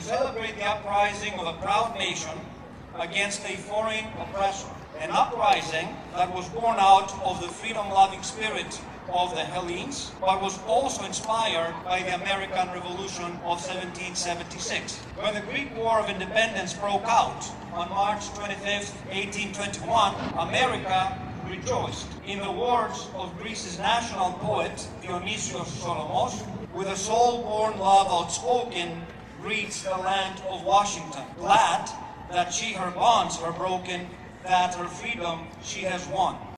celebrate the uprising of a proud nation against a foreign oppressor. An uprising that was born out of the freedom-loving spirit of the Hellenes, but was also inspired by the American Revolution of 1776. When the Greek War of Independence broke out on March 25, 1821, America rejoiced. In the words of Greece's national poet, Dionysios Solomos, with a soul-born love outspoken, reached the land of Washington, glad that her bonds are broken, that her freedom she has won.